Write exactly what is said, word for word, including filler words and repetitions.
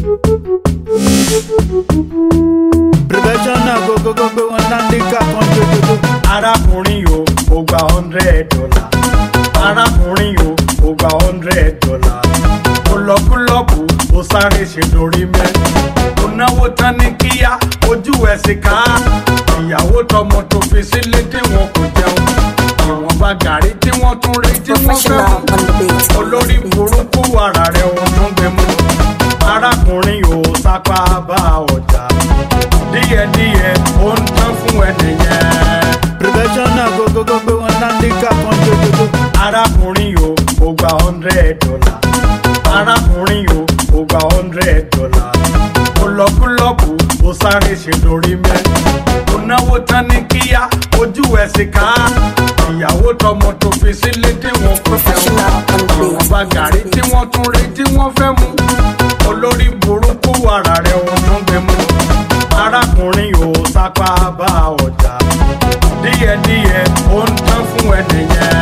Professional go go go go one landika control. Arákùnrin o, ó gba hundred dollar. Arákùnrin o, ó gba hundred dollar. Ó lọ́kúlọ́kù, ó sáré ṣe lórí mẹ́. Ó náwó tán ní kíá, ojú ẹ̀ sì ká. Ìyàwó tọmọ tó fi sílé tí wọn kò jẹun. Ìwọ̀nba gàrí tí wọ́n tún rí tí wọ́n fẹ́ mú. Olórí burúkú ara rẹ̀ òun tún gbé mú. Arákùnrin o, sápá bá ọjà. Díẹ̀díẹ̀ ó ń tán fún ẹnìyẹn. Professional go go go go one landika control. Arákùnrin o, ó gba hundred dollar. Arákùnrin o, ó gba hundred dollar. Ó lọ́kúlọ́kù, ó sáré ṣe lórí mẹ́. Ó náwó tán ní kíá, ojú ẹ̀ sì ká. Ìyàwó tọmọ tó fi sílé tí wọn kò jẹun. Ìwọ̀nba gàrí tí wọ́n tún rí tí wọ́n fẹ́ mú. Olórí burúkú ara rẹ̀ òun tún gbé mú. Arákùnrin o, sápá bá ọjà. Díẹ̀díẹ̀ ó ń tán fún ẹnìyẹn.